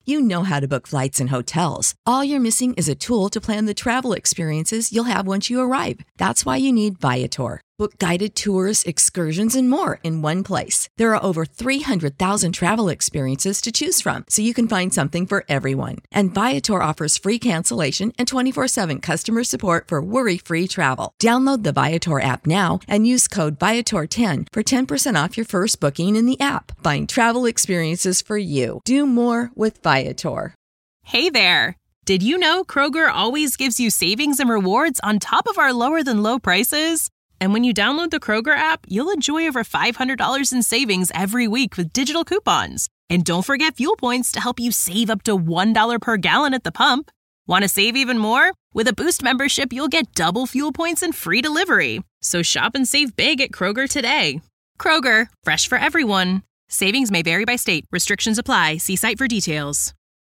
You know how to book flights and hotels. All you're missing is a tool to plan the travel experiences you'll have once you arrive. That's why you need Viator. Book guided tours, excursions, and more in one place. There are over 300,000 travel experiences to choose from, so you can find something for everyone. And Viator offers free cancellation and 24/7 customer support for worry-free travel. Download the Viator app now and use code Viator10 for 10% off your first booking in the app. Find travel experiences for you. Do more with Viator. Hey there! Did you know Kroger always gives you savings and rewards on top of our lower-than-low prices? And when you download the Kroger app, you'll enjoy over $500 in savings every week with digital coupons. And don't forget fuel points to help you save up to $1 per gallon at the pump. Want to save even more? With a Boost membership, you'll get double fuel points and free delivery. So shop and save big at Kroger today. Kroger, fresh for everyone. Savings may vary by state. Restrictions apply. See site for details.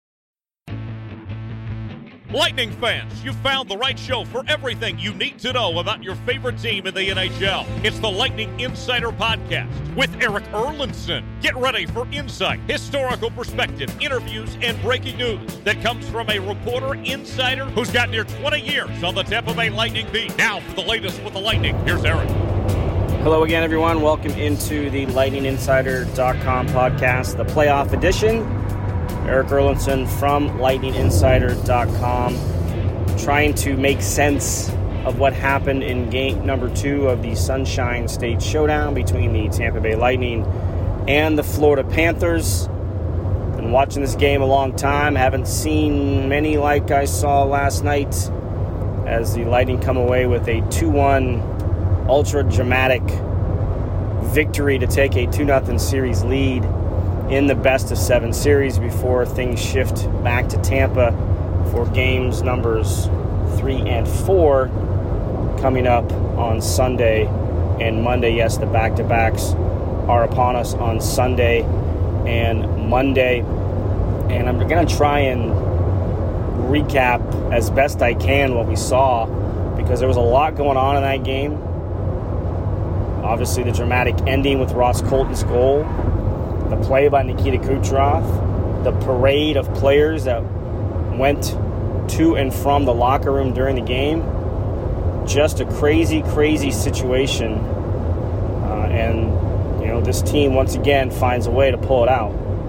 Lightning fans, you found the right show for everything you need to know about your favorite team in the NHL. It's the Lightning Insider Podcast with Eric Erlinson. Get ready for insight, historical perspective, interviews, and breaking news that comes from a reporter insider who's got near 20 years on the Tampa Bay Lightning beat. Now for the latest with the Lightning, here's Eric. Hello again, everyone. Welcome into the LightningInsider.com podcast, the playoff edition. Eric Erlinson from LightningInsider.com, trying to make sense of what happened in game number 2 of the Sunshine State Showdown between the Tampa Bay Lightning and the Florida Panthers. Been watching this game a long time. Haven't seen many like I saw last night as the Lightning come away with a 2-1 ultra-dramatic victory to take a 2-0 series lead in the best-of-7 series before things shift back to Tampa for games numbers 3 and 4 coming up on Sunday and Monday. Yes, the back-to-backs are upon us on Sunday and Monday. And I'm going to try and recap as best I can what we saw, because there was a lot going on in that game. Obviously, the dramatic ending with Ross Colton's goal, the play by Nikita Kucherov, the parade of players that went to and from the locker room during the game. Just a crazy, crazy situation. And, you know, this team once again finds a way to pull it out.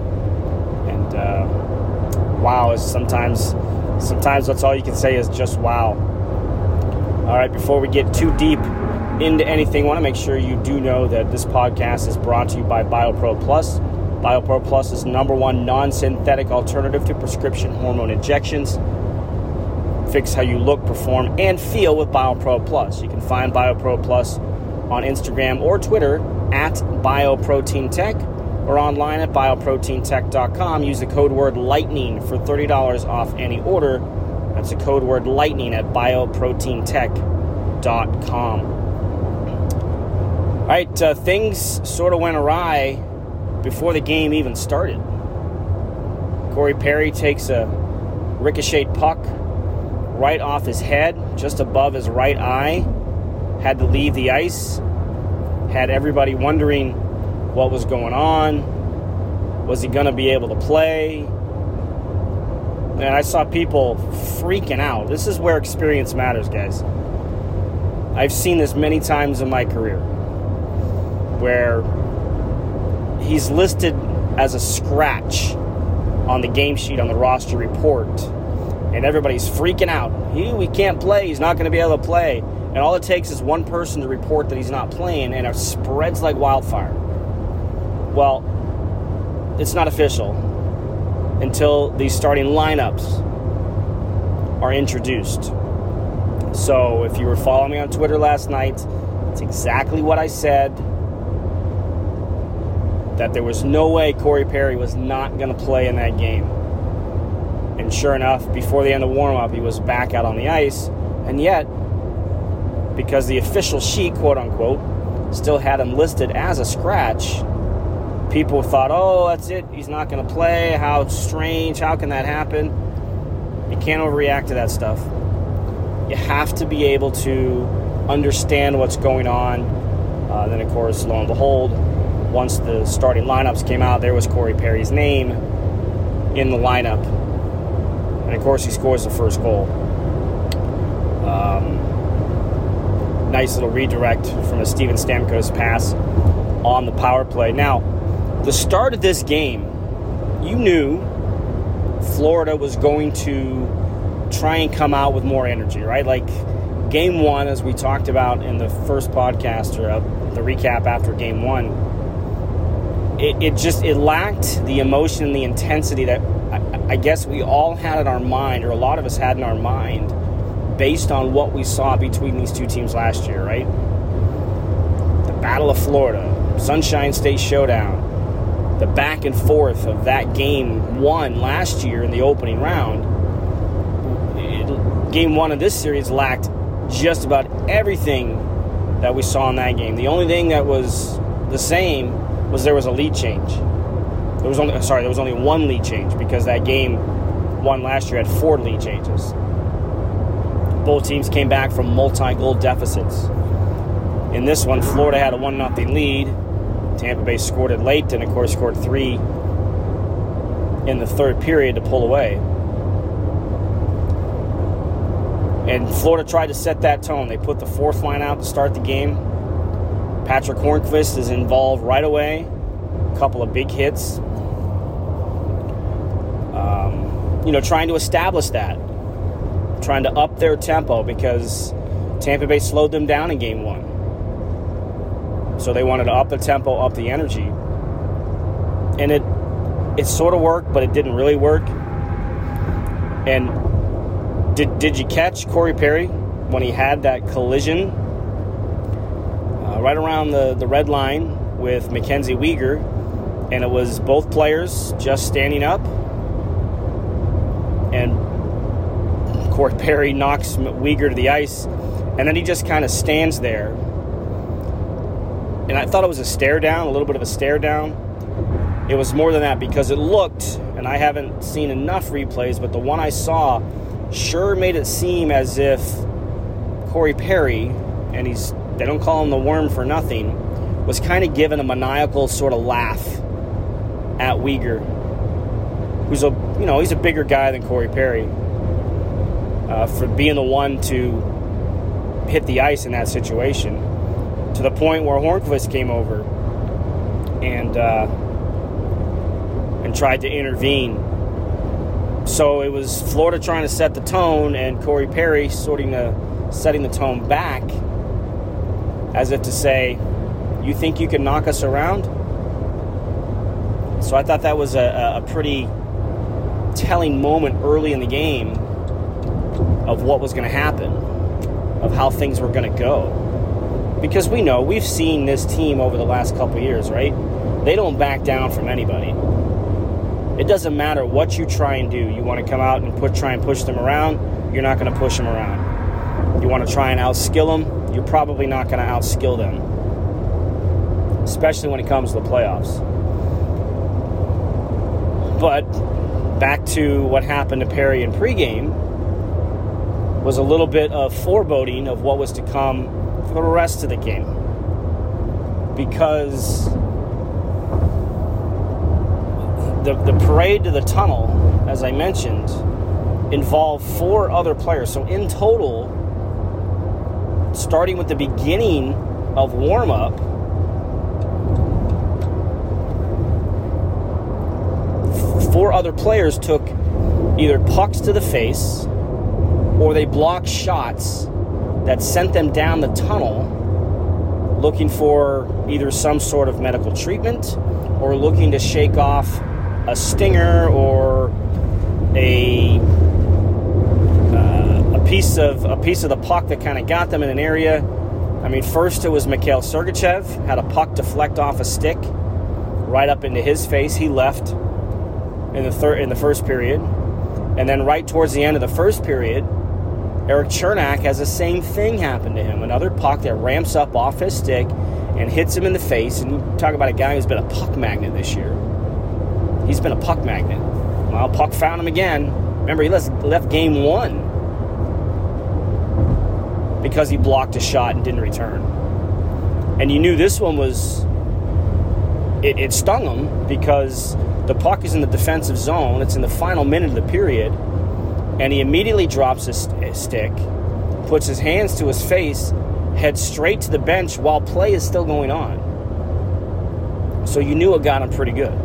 And, wow, sometimes that's all you can say is just wow. All right, before we get too deep into anything, I want to make sure you do know that this podcast is brought to you by BioPro Plus. BioPro Plus is #1 non-synthetic alternative to prescription hormone injections. Fix how you look, perform, and feel with BioPro Plus. You can find BioPro Plus on Instagram or Twitter at BioProteinTech or online at bioproteintech.com. Use the code word LIGHTNING for $30 off any order. That's the code word LIGHTNING at bioproteintech.com. All right, things sort of went awry before the game even started. Corey Perry takes a ricochet puck right off his head, just above his right eye. Had to leave the ice. Had everybody wondering what was going on. Was he going to be able to play? And I saw people freaking out. This is where experience matters, guys. I've seen this many times in my career, where he's listed as a scratch on the game sheet on the roster report, and everybody's freaking out. We can't play. He's not going to be able to play. And all it takes is one person to report that he's not playing, and it spreads like wildfire. Well, it's not official until these starting lineups are introduced. So if you were following me on Twitter last night, it's exactly what I said, that there was no way Corey Perry was not going to play in that game. And sure enough, before the end of warm-up, he was back out on the ice. And yet, because the official sheet, quote-unquote, still had him listed as a scratch, people thought, oh, that's it, he's not going to play. How strange, how can that happen? You can't overreact to that stuff. You have to be able to understand what's going on. Then, of course, lo and behold, once the starting lineups came out, there was Corey Perry's name. in the lineup. And, of course, he scores the first goal. Nice little redirect from a Steven Stamkos pass on the power play. Now, the start of this game, you knew Florida was going to try and come out with more energy, right? Like game one, as we talked about in the first podcast, or the recap after game one, it lacked the emotion and the intensity that I guess we all had in our mind, or a lot of us had in our mind, based on what we saw between these two teams last year, right? The Battle of Florida, Sunshine State Showdown, the back and forth of that game one last year in the opening round. Game one of this series lacked just about everything that we saw in that game. The only thing that was the same was there was a lead change. There was only one lead change, because that game one last year had 4 lead changes. Both teams came back from multi-goal deficits. In this one, Florida had a 1-0 lead. Tampa Bay scored it late, and of course scored 3 in the third period to pull away. And Florida tried to set that tone. They put the 4th line out to start the game. Patrick Hornqvist is involved right away. A couple of big hits. Trying to establish that. Trying to up their tempo, because Tampa Bay slowed them down in game one. So they wanted to up the tempo, up the energy. And it sort of worked, but it didn't really work. And did you catch Corey Perry when he had that collision right around the red line with Mackenzie Weegar? And it was both players just standing up. And Corey Perry knocks Weegar to the ice. And then he just kind of stands there. And I thought it was a stare down, a little bit of a stare down. It was more than that, because it looked, and I haven't seen enough replays, but the one I saw sure made it seem as if Corey Perry, and they don't call him the Worm for nothing, was kind of giving a maniacal sort of laugh at Weegar, who's he's a bigger guy than Corey Perry, for being the one to hit the ice in that situation, to the point where Hornqvist came over and tried to intervene. So it was Florida trying to set the tone, and Corey Perry setting the tone back, as if to say, you think you can knock us around? So I thought that was a pretty telling moment early in the game of what was going to happen, of how things were going to go. Because we've seen this team over the last couple of years, right? They don't back down from anybody. It doesn't matter what you try and do. You want to come out and try and push them around, you're not going to push them around. You want to try and outskill them, you're probably not going to outskill them. Especially when it comes to the playoffs. But back to what happened to Perry in pregame was a little bit of foreboding of what was to come for the rest of the game. Because the parade to the tunnel, as I mentioned, involved 4 other players. So in total, starting with the beginning of warm-up, 4 other players took either pucks to the face, or they blocked shots that sent them down the tunnel looking for either some sort of medical treatment or looking to shake off a stinger or a piece of the puck that kind of got them in an area. I mean, first it was Mikhail Sergachev, had a puck deflect off a stick right up into his face. He left in the first period. And then right towards the end of the first period, Erik Cernak has the same thing happen to him. Another puck that ramps up off his stick and hits him in the face. And you talk about a guy who's been a puck magnet this year. He's been a puck magnet. Well, puck found him again. Remember, he left game 1 because he blocked a shot and didn't return. And you knew this one was it stung him because the puck is in the defensive zone. It's in the final minute of the period, and he immediately drops his stick, puts his hands to his face, heads straight to the bench while play is still going on. So you knew it got him pretty good.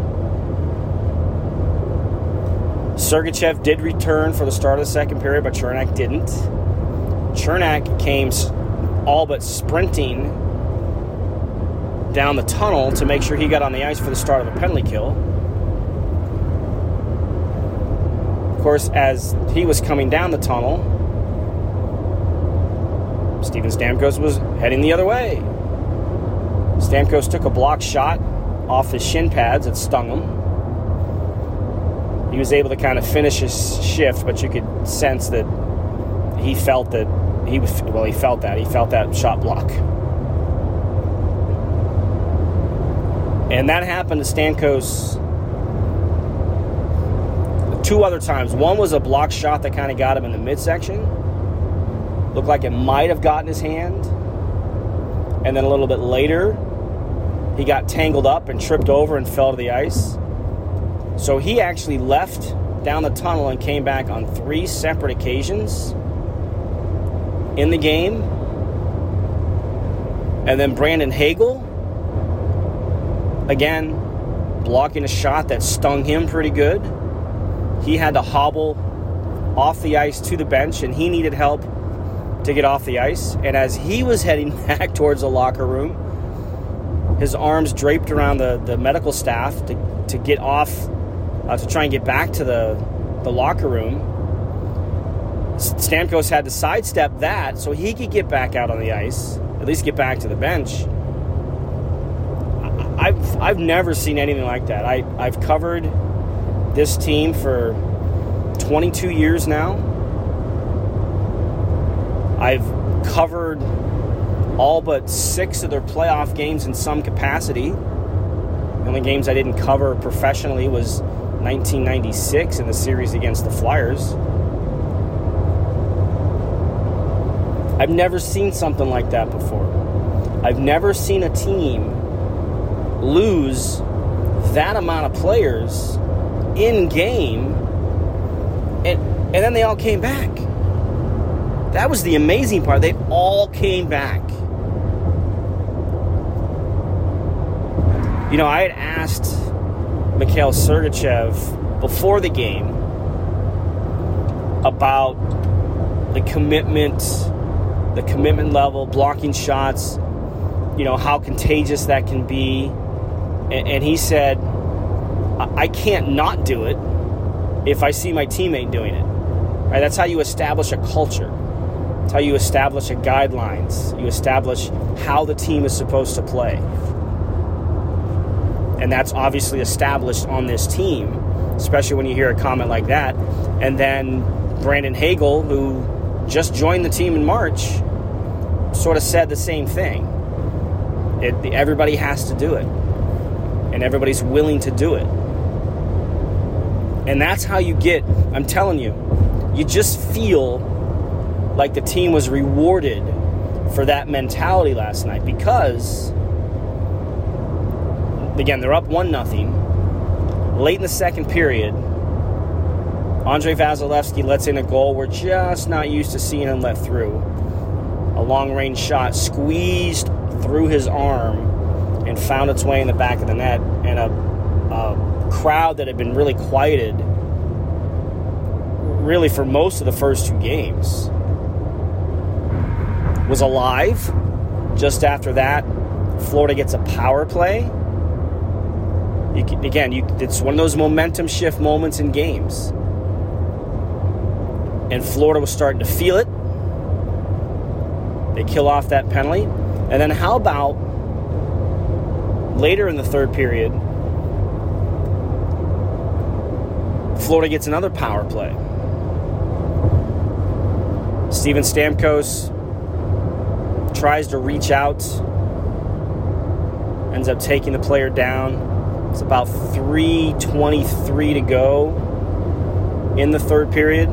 Sergachev did return for the start of the second period, but Cernak didn't. Cernak came all but sprinting down the tunnel to make sure he got on the ice for the start of a penalty kill. Of course, as he was coming down the tunnel, Steven Stamkos was heading the other way. Stamkos took a block shot off his shin pads. It stung him. He was able to kind of finish his shift, but you could sense that he felt that he felt that shot block. And that happened to Stamkos 2 other times. One was a block shot that kind of got him in the midsection. Looked like it might have gotten his hand. And then a little bit later, he got tangled up and tripped over and fell to the ice. So he actually left down the tunnel and came back on 3 separate occasions in the game. And then Brandon Hagel, again, blocking a shot that stung him pretty good. He had to hobble off the ice to the bench, and he needed help to get off the ice. And as he was heading back towards the locker room, his arms draped around the medical staff to get off, to try and get back to the locker room. Stamkos had to sidestep that so he could get back out on the ice, at least get back to the bench. I've never seen anything like that. I've covered this team for 22 years now. I've covered all but 6 of their playoff games in some capacity. The only games I didn't cover professionally was 1996 in the series against the Flyers. I've never seen something like that before. I've never seen a team lose that amount of players in game, and then they all came back. That was the amazing part. They all came back. You know, I had asked Mikhail Sergachev before the game about the commitment level, blocking shots, you know, how contagious that can be. And he said, I can't not do it if I see my teammate doing it. Right? That's how you establish a culture. That's how you establish a guidelines. You establish how the team is supposed to play. And that's obviously established on this team, especially when you hear a comment like that. And then Brandon Hagel, who just joined the team in March, sort of said the same thing. Everybody has to do it. And everybody's willing to do it. And that's how you get, I'm telling you, you just feel like the team was rewarded for that mentality last night because, again, they're up 1-0. Late in the second period, Andrei Vasilevsky lets in a goal we're just not used to seeing him let through. A long-range shot squeezed through his arm and found its way in the back of the net, and a crowd that had been really quieted really for most of the first 2 games was alive. Just after that, Florida gets a power play. It's one of those momentum shift moments in games. And Florida was starting to feel it. They kill off that penalty. And then how about later in the third period, Florida gets another power play. Steven Stamkos tries to reach out, ends up taking the player down. It's about 3:23 to go in the third period.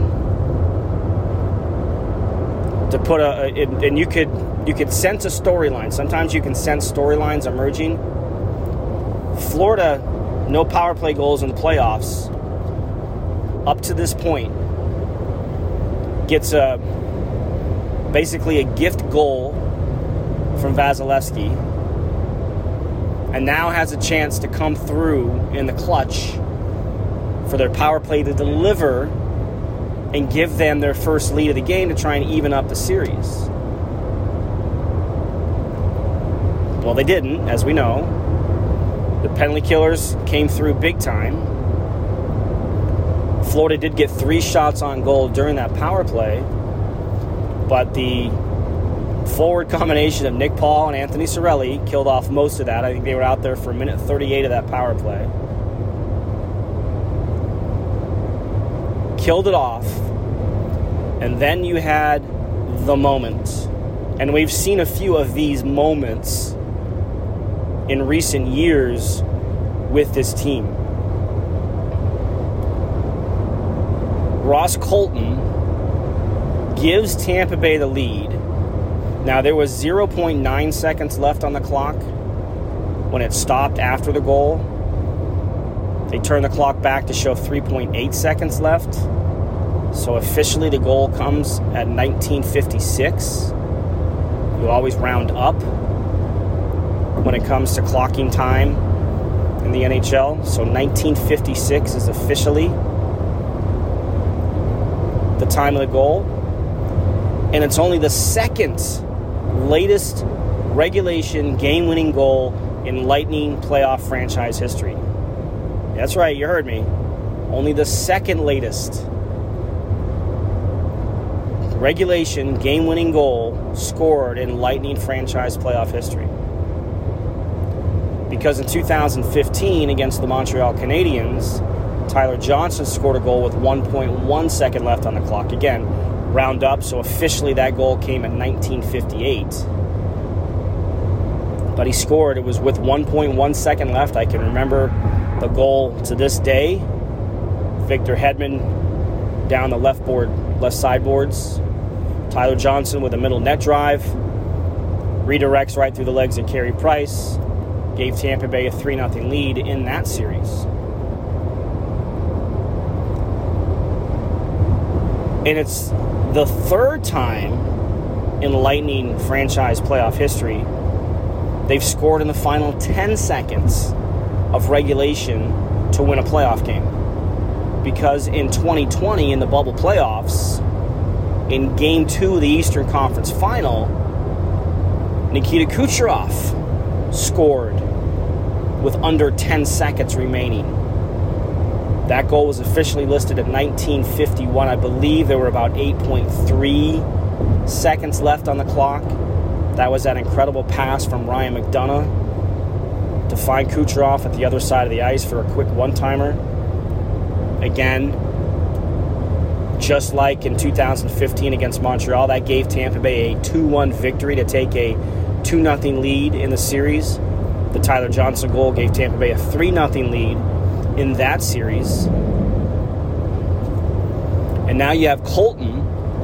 To put and you could sense a storyline. Sometimes you can sense storylines emerging. Florida, no power play goals in the playoffs up to this point. Gets basically a gift goal from Vasilevsky, and now has a chance to come through in the clutch for their power play to deliver and give them their first lead of the game to try and even up the series. Well, they didn't, as we know. The penalty killers came through big time. Florida did get 3 shots on goal during that power play, but the forward combination of Nick Paul and Anthony Cirelli killed off most of that. I think they were out there for a minute 38 of that power play. Killed it off. And then you had the moment. And we've seen a few of these moments in recent years with this team. Ross Colton gives Tampa Bay the lead. Now, there was 0.9 seconds left on the clock when it stopped after the goal. They turned the clock back to show 3.8 seconds left. So officially the goal comes at 19:56. You always round up when it comes to clocking time in the NHL. So 19:56 is officially the time of the goal. And it's only the second latest regulation game-winning goal in Lightning playoff franchise history. That's right, you heard me. Only the second latest regulation game-winning goal scored in Lightning franchise playoff history. Because in 2015 against the Montreal Canadiens, Tyler Johnson scored a goal with 1.1 second left on the clock. Again, round up, so officially that goal came at 19:58. But he scored. It was with 1.1 second left. I can remember the goal to this day. Victor Hedman down the left sideboards. Tyler Johnson with a middle net drive. Redirects right through the legs of Carey Price. Gave Tampa Bay a 3-0 lead in that series. And it's the third time in Lightning franchise playoff history they've scored in the final 10 seconds of regulation to win a playoff game. Because in 2020, in the bubble playoffs, in Game 2 of the Eastern Conference Final, Nikita Kucherov scored with under 10 seconds remaining. That goal was officially listed at 19:51. I believe there were about 8.3 seconds left on the clock. That was that incredible pass from Ryan McDonough to find Kucherov at the other side of the ice for a quick one-timer. Again, just like in 2015 against Montreal, that gave Tampa Bay a 2-1 victory to take a 2-0 lead in the series. The Tyler Johnson goal gave Tampa Bay a 3-0 lead in that series. And now you have Colton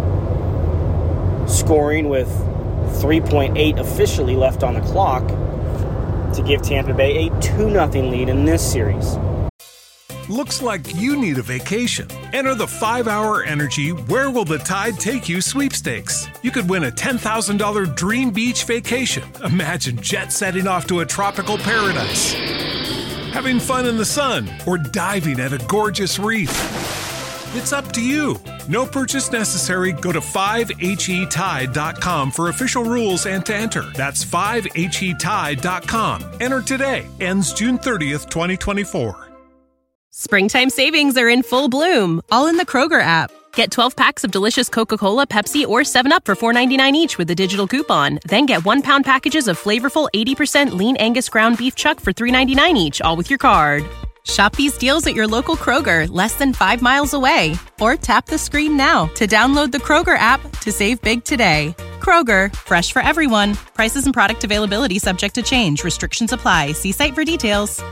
scoring with 3.8 officially left on the clock to give Tampa Bay a 2-0 lead in this series. Looks like you need a vacation. Enter the 5-Hour Energy Where Will the Tide Take You sweepstakes. You could win a $10,000 dream beach vacation. Imagine jet setting off to a tropical paradise, having fun in the sun, or diving at a gorgeous reef. It's up to you. No purchase necessary. Go to 5HETide.com for official rules and to enter. That's 5HETide.com. Enter today. Ends June 30th, 2024. Springtime savings are in full bloom, all in the Kroger app. Get 12 packs of delicious Coca-Cola, Pepsi, or 7-Up for $4.99 each with a digital coupon. Then get 1-pound packages of flavorful 80% lean Angus ground beef chuck for $3.99 each, all with your card. Shop these deals at your local Kroger, less than 5 miles away. Or tap the screen now to download the Kroger app to save big today. Kroger, fresh for everyone. Prices and product availability subject to change. Restrictions apply. See site for details.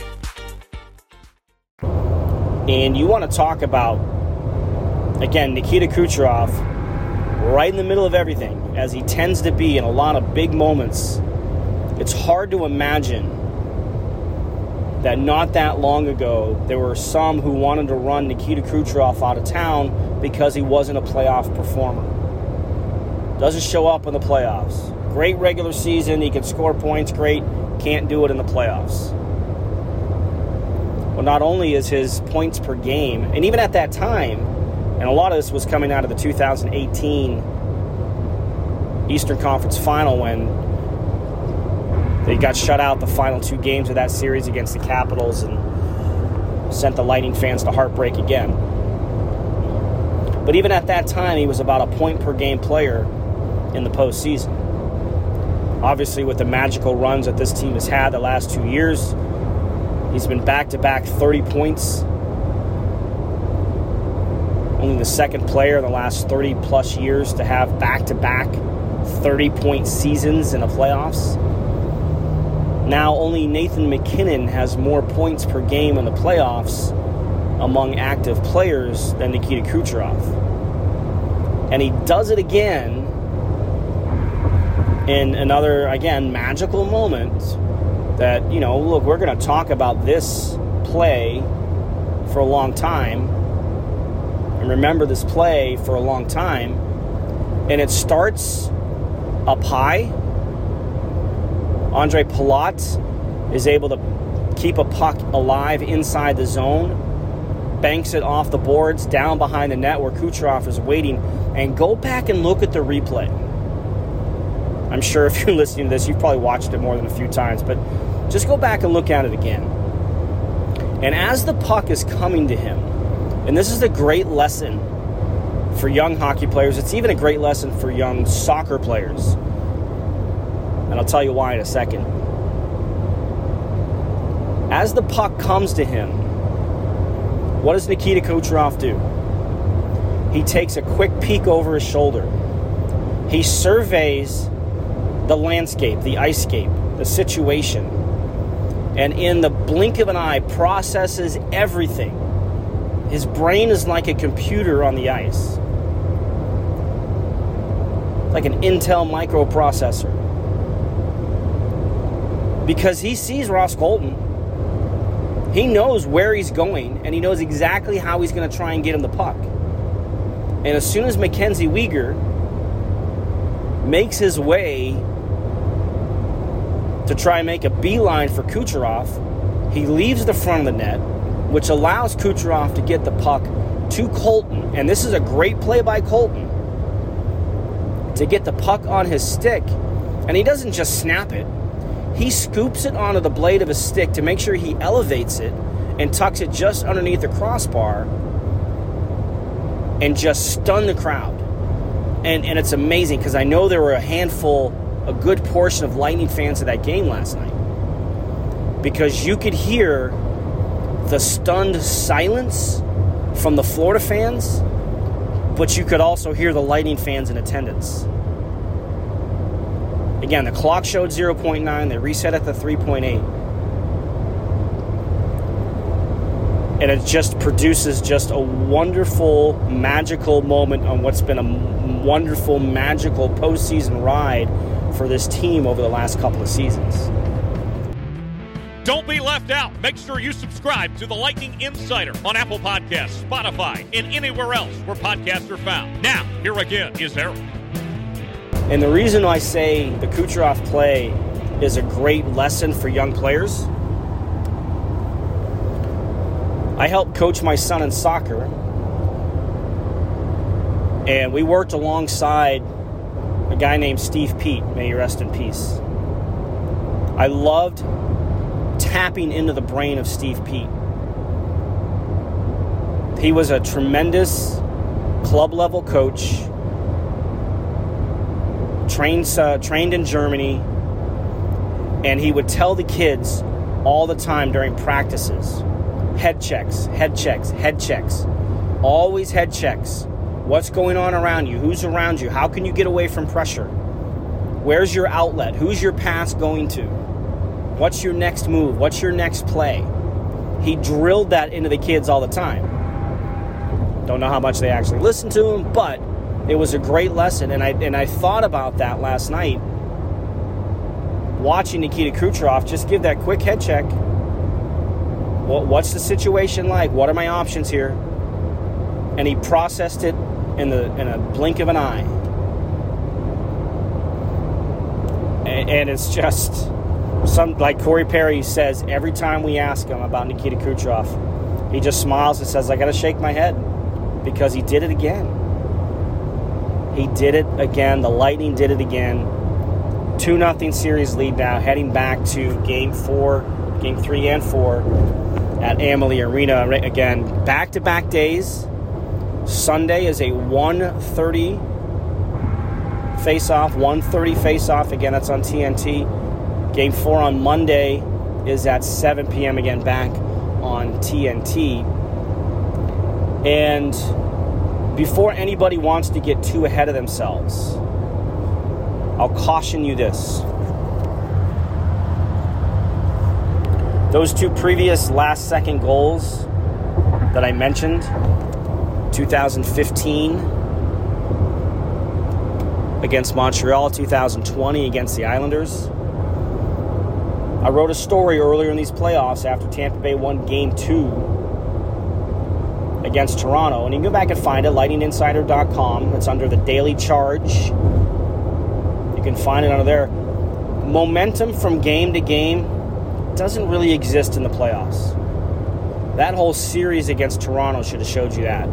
And you want to talk about, again, Nikita Kucherov right in the middle of everything, as he tends to be in a lot of big moments. It's hard to imagine that not that long ago, there were some who wanted to run Nikita Kucherov out of town because he wasn't a playoff performer. Doesn't show up in the playoffs. Great regular season, he can score points, great, can't do it in the playoffs. Well, not only is his points per game, and even at that time, and a lot of this was coming out of the 2018 Eastern Conference Final when they got shut out the final 2 games of that series against the Capitals and sent the Lightning fans to heartbreak again. But even at that time, he was about a point-per-game player in the postseason. Obviously, with the magical runs that this team has had the last 2 years, he's been back-to-back 30 points. Only the second player in the last 30-plus years to have back-to-back 30-point seasons in the playoffs. Now only Nathan MacKinnon has more points per game in the playoffs among active players than Nikita Kucherov. And he does it again in another, again, magical moment that, look, we're going to talk about this play for a long time and remember this play for a long time. And it starts up high. Andre Palat is able to keep a puck alive inside the zone, banks it off the boards, down behind the net where Kucherov is waiting, and go back and look at the replay. I'm sure if you're listening to this, you've probably watched it more than a few times, but just go back and look at it again. And as the puck is coming to him, and this is a great lesson for young hockey players, it's even a great lesson for young soccer players. And I'll tell you why in a second. As the puck comes to him, what does Nikita Kucherov do? He takes a quick peek over his shoulder. He surveys the landscape, the icescape, the situation, and in the blink of an eye processes everything. His brain is like a computer on the ice, like an Intel microprocessor. Because he sees Ross Colton. He knows where he's going, and he knows exactly how he's going to try and get him the puck. And as soon as Mackenzie Weegar makes his way to try and make a beeline for Kucherov, he leaves the front of the net, which allows Kucherov to get the puck to Colton. And this is a great play by Colton to get the puck on his stick. And he doesn't just snap it. He scoops it onto the blade of his stick to make sure he elevates it and tucks it just underneath the crossbar and just stun the crowd. And it's amazing because I know there were a good portion of Lightning fans at that game last night, because you could hear the stunned silence from the Florida fans, but you could also hear the Lightning fans in attendance. Again, the clock showed 0.9. They reset at the 3.8. And it just produces just a wonderful, magical moment on what's been a wonderful, magical postseason ride for this team over the last couple of seasons. Don't be left out. Make sure you subscribe to the Lightning Insider on Apple Podcasts, Spotify, and anywhere else where podcasts are found. Now, here again is Eric. And the reason I say the Kucherov play is a great lesson for young players, I helped coach my son in soccer, and we worked alongside a guy named Steve Peat, may he rest in peace. I loved tapping into the brain of Steve Peat. He was a tremendous club-level coach, trained in Germany, and he would tell the kids all the time during practices, head checks, always head checks. What's going on around you? Who's around you? How can you get away from pressure? Where's your outlet? Who's your pass going to? What's your next move? What's your next play? He drilled that into the kids all the time. Don't know how much they actually listened to him, but it was a great lesson, and I thought about that last night, watching Nikita Kucherov just give that quick head check, What's the situation like? What are my options here? And he processed it in a blink of an eye. And it's just like Corey Perry says every time we ask him about Nikita Kucherov, he just smiles and says, I got to shake my head, because he did it again. He did it again. The Lightning did it again. 2-0 series lead now, heading back to Game 3 and 4 at Amalie Arena. Again, back-to-back days. Sunday is a 1:30 face-off, 1:30 face-off. Again, that's on TNT. Game 4 on Monday is at 7 p.m. again, back on TNT. And before anybody wants to get too ahead of themselves, I'll caution you this. Those two previous last-second goals that I mentioned, 2015 against Montreal, 2020 against the Islanders. I wrote a story earlier in these playoffs after Tampa Bay won Game 2 against Toronto. And you can go back and find it, lightninginsider.com. It's under the Daily Charge. You can find it under there. Momentum from game to game doesn't really exist in the playoffs. That whole series against Toronto should have showed you that.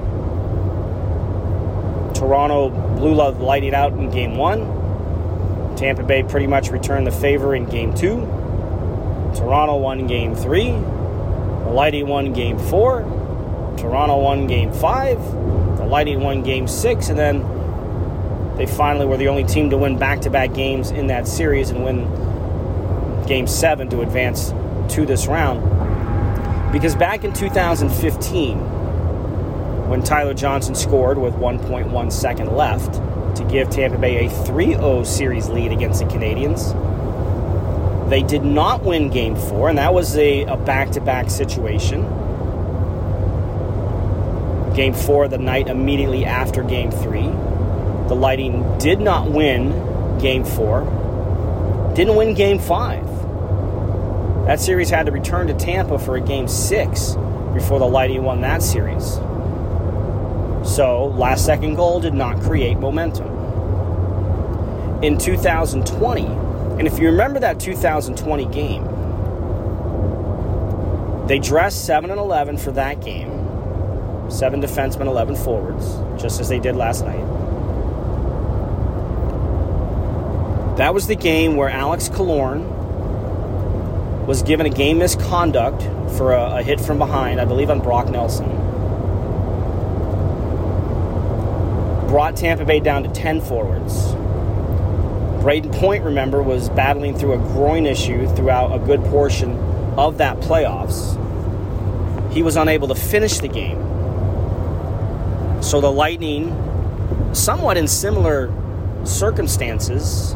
Toronto blew the Lightning out in Game 1. Tampa Bay pretty much returned the favor in Game 2. Toronto won Game 3. The Lightning won Game 4. Toronto won Game 5. The Lightning won Game 6. And then they finally were the only team to win back-to-back games in that series and win Game 7 to advance to this round. Because back in 2015, when Tyler Johnson scored with 1.1 second left to give Tampa Bay a 3-0 series lead against the Canadiens, they did not win Game 4, and that was a back-to-back situation. Game 4, the night immediately after Game 3. The Lightning did not win Game 4, didn't win Game 5. That series had to return to Tampa for a Game 6 before the Lightning won that series. So, last-second goal did not create momentum. In 2020, and if you remember that 2020 game, they dressed 7 and 11 for that game. 7 defensemen, 11 forwards, just as they did last night. That was the game where Alex Killorn was given a game misconduct for a hit from behind, I believe on Brock Nelson. Brought Tampa Bay down to 10 forwards. Braden Point, remember, was battling through a groin issue throughout a good portion of that playoffs. He was unable to finish the game. So the Lightning, somewhat in similar circumstances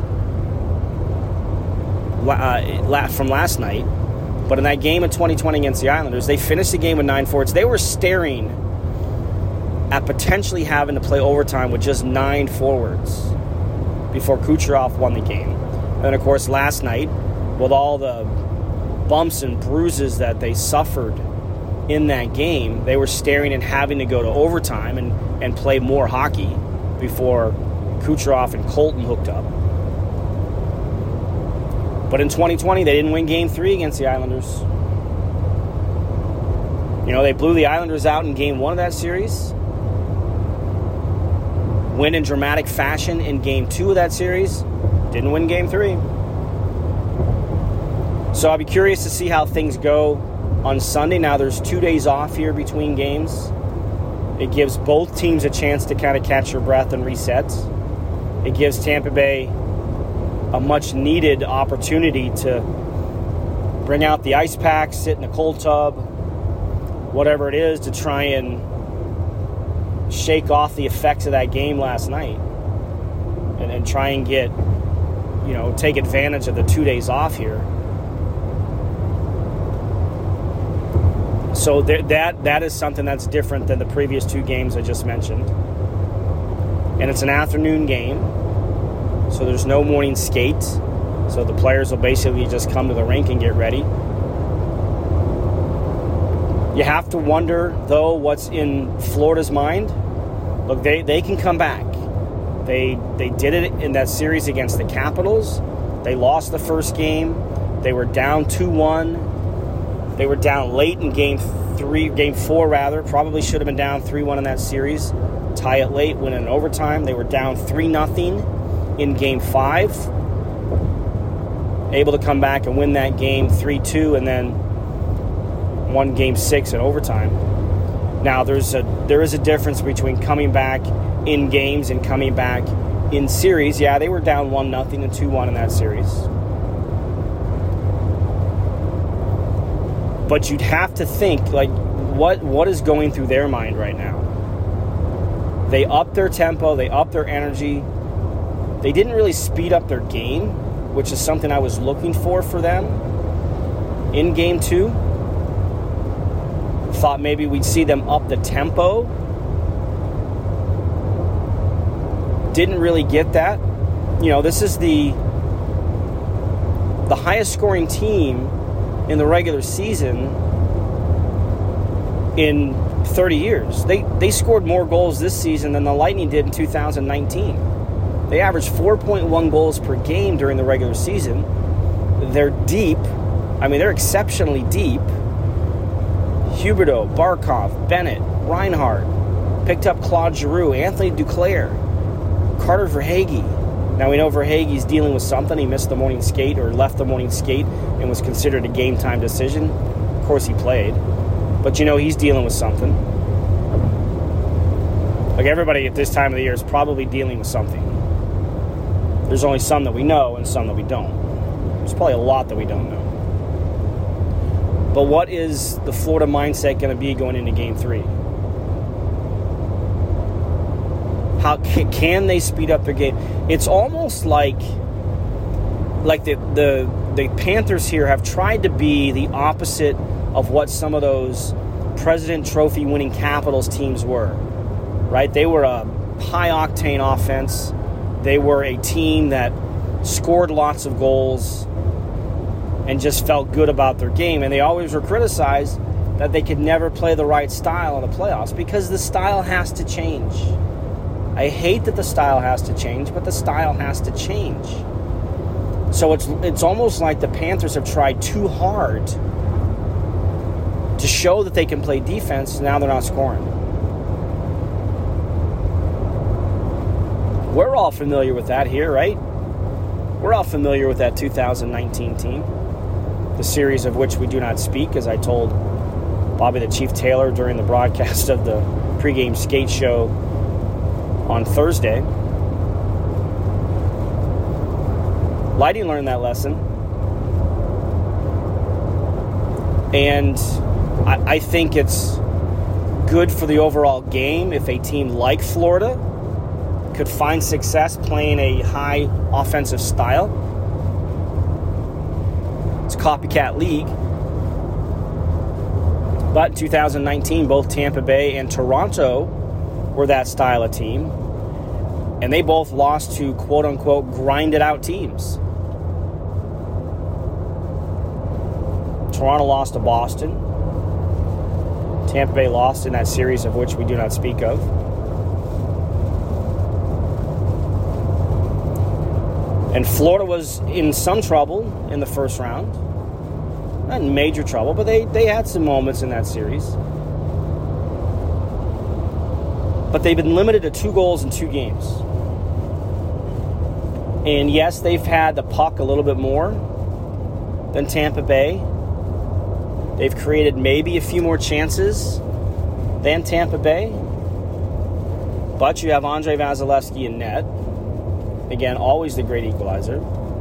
from last night, but in that game of 2020 against the Islanders, they finished the game with 9 forwards. They were staring at potentially having to play overtime with just 9 forwards before Kucherov won the game. And then, of course, last night, with all the bumps and bruises that they suffered in that game, they were staring and having to go to overtime and play more hockey before Kucherov and Colton hooked up. But in 2020, they didn't win Game 3 against the Islanders. You know, they blew the Islanders out in Game 1 of that series. Win in dramatic fashion in Game 2 of that series. Didn't win Game 3. So I'll be curious to see how things go on Sunday. Now there's 2 days off here between games. It gives both teams a chance to kind of catch their breath and reset. It gives Tampa Bay a much-needed opportunity to bring out the ice pack, sit in a cold tub, whatever it is, to try and shake off the effects of that game last night and try and get, take advantage of the 2 days off here. So that is something that's different than the previous 2 games I just mentioned. And it's an afternoon game, so there's no morning skate. So the players will basically just come to the rink and get ready. You have to wonder, though, what's in Florida's mind. Look, they can come back. They did it in that series against the Capitals. They lost the first game. They were down 2-1. They were down late in game 4 rather. Probably should have been down 3-1 in that series. Tie it late, win in overtime. They were down 3-0 in game 5. Able to come back and win that game 3-2, and then won game 6 in overtime. Now there is a difference between coming back in games and coming back in series. Yeah, they were down 1-0 and 2-1 in that series. But you'd have to think, like, what is going through their mind right now? They upped their tempo, they upped their energy. They didn't really speed up their game, which is something I was looking for them in game 2. Thought maybe we'd see them up the tempo. Didn't really get that. You know, this is the highest scoring team in the regular season in 30 years. They scored more goals this season than the Lightning did in 2019. They averaged 4.1 goals per game during the regular season. They're deep. I mean, they're exceptionally deep. Huberdeau, Barkov, Bennett, Reinhart, picked up Claude Giroux, Anthony Duclair, Carter Verhaeghe. Now we know Verhaeghe's dealing with something. He missed the morning skate or left the morning skate and was considered a game-time decision. Of course he played. But you know he's dealing with something. Like everybody at this time of the year is probably dealing with something. There's only some that we know and some that we don't. There's probably a lot that we don't know. But what is the Florida mindset going to be going into Game 3? How can they speed up their game? It's almost like the Panthers here have tried to be the opposite of what some of those President Trophy winning Capitals teams were. Right? They were a high-octane offense. They were a team that scored lots of goals and just felt good about their game. And they always were criticized that they could never play the right style in the playoffs because the style has to change. I hate that the style has to change, but the style has to change. So it's almost like the Panthers have tried too hard to show that they can play defense. Now they're not scoring. We're all familiar with that here, right? We're all familiar with that 2019 team. The series of which we do not speak, as I told Bobby the Chief Taylor during the broadcast of the pregame skate show on Thursday. Lightning learned that lesson. And I think it's good for the overall game if a team like Florida could find success playing a high offensive style. It's a copycat league. But in 2019, both Tampa Bay and Toronto were that style of team. And they both lost to quote-unquote grinded-out teams. Toronto lost to Boston. Tampa Bay lost in that series of which we do not speak of. And Florida was in some trouble in the first round. Not in major trouble, but they had some moments in that series. But they've been limited to 2 goals in 2 games. And yes, they've had the puck a little bit more than Tampa Bay. They've created maybe a few more chances than Tampa Bay. But you have Andrei Vasilevsky in net. Again, always the great equalizer.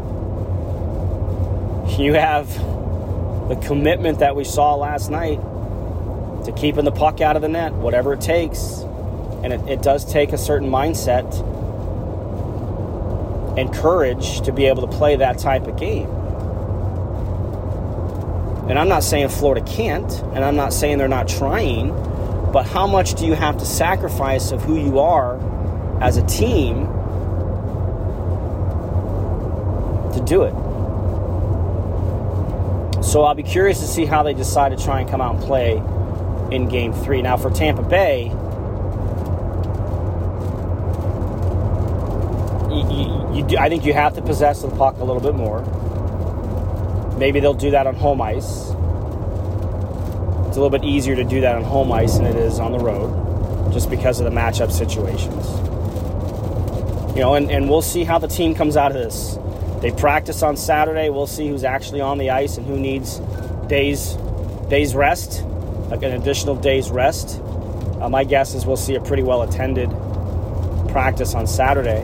You have the commitment that we saw last night to keeping the puck out of the net, whatever it takes. And it does take a certain mindset and courage to be able to play that type of game. And I'm not saying Florida can't, and I'm not saying they're not trying, but how much do you have to sacrifice of who you are as a team to do it? So I'll be curious to see how they decide to try and come out and play in Game 3. Now, for Tampa Bay, I think you have to possess the puck a little bit more. Maybe they'll do that on home ice. It's a little bit easier to do that on home ice than it is on the road, just because of the matchup situations. And we'll see how the team comes out of this. They practice on Saturday. We'll see who's actually on the ice and who needs days rest, like an additional day's rest. My guess is we'll see a pretty well-attended practice on Saturday.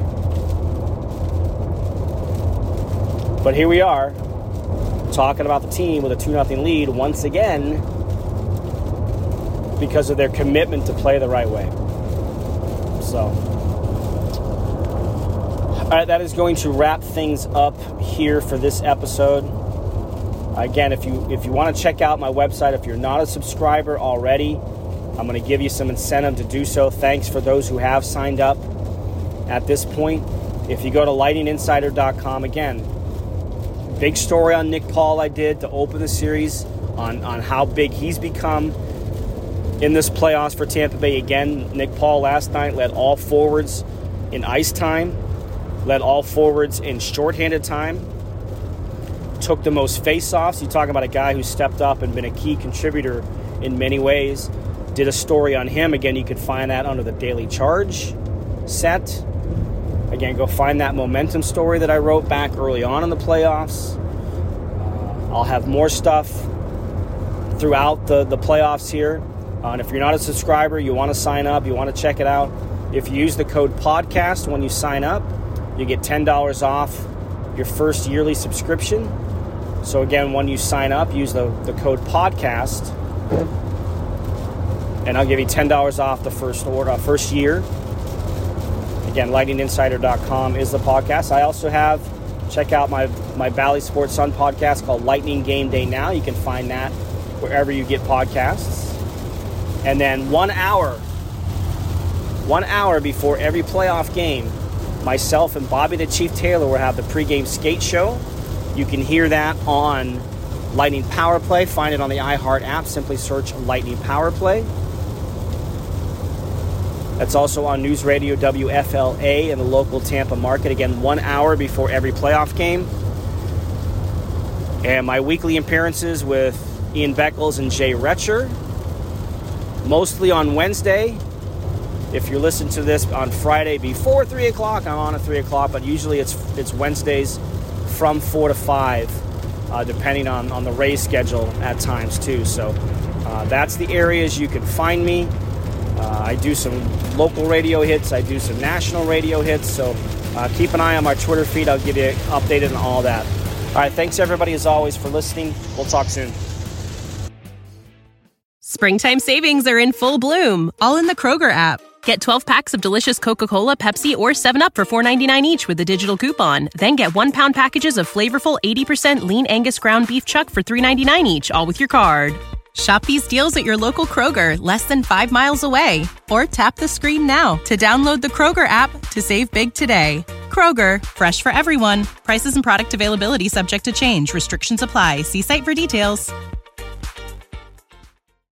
But here we are, talking about the team with a 2-0 lead once again because of their commitment to play the right way. So, all right, that is going to wrap things up here for this episode. Again, if you want to check out my website, if you're not a subscriber already, I'm going to give you some incentive to do so. Thanks for those who have signed up at this point. If you go to lightninginsider.com, again, big story on Nick Paul I did to open the series on how big he's become in this playoffs for Tampa Bay. Again, Nick Paul last night led all forwards in ice time, led all forwards in shorthanded time, took the most face-offs. You talk about a guy who stepped up and been a key contributor in many ways. Did a story on him. Again, you can find that under the Daily Charge set. Again, go find that momentum story that I wrote back early on in the playoffs. I'll have more stuff throughout the playoffs here. And if you're not a subscriber, you want to sign up, you want to check it out, if you use the code PODCAST when you sign up, you get $10 off your first yearly subscription. So again, when you sign up, use the code PODCAST, and I'll give you $10 off the first year. Again, lightninginsider.com is the podcast. I also check out my Bally Sports Sun podcast called Lightning Game Day Now. You can find that wherever you get podcasts. And then 1 hour before every playoff game, myself and Bobby the Chief Taylor will have the pregame skate show. You can hear that on Lightning Power Play. Find it on the iHeart app. Simply search Lightning Power Play. That's also on News Radio WFLA in the local Tampa market. Again, 1 hour before every playoff game. And my weekly appearances with Ian Beckles and Jay Retcher, mostly on Wednesday. If you're listening to this on Friday before 3 o'clock, I'm on at 3 o'clock, but usually it's Wednesdays from 4 to 5, depending on the Rays schedule at times too. So that's the areas you can find me. I do some local radio hits. I do some national radio hits. So keep an eye on my Twitter feed. I'll give you updated on all that. All right. Thanks, everybody, as always, for listening. We'll talk soon. Springtime savings are in full bloom, all in the Kroger app. Get 12 packs of delicious Coca-Cola, Pepsi, or 7-Up for $4.99 each with a digital coupon. Then get 1-pound packages of flavorful 80% lean Angus ground beef chuck for $3.99 each, all with your card. Shop these deals at your local Kroger, less than 5 miles away. Or tap the screen now to download the Kroger app to save big today. Kroger, fresh for everyone. Prices and product availability subject to change. Restrictions apply. See site for details.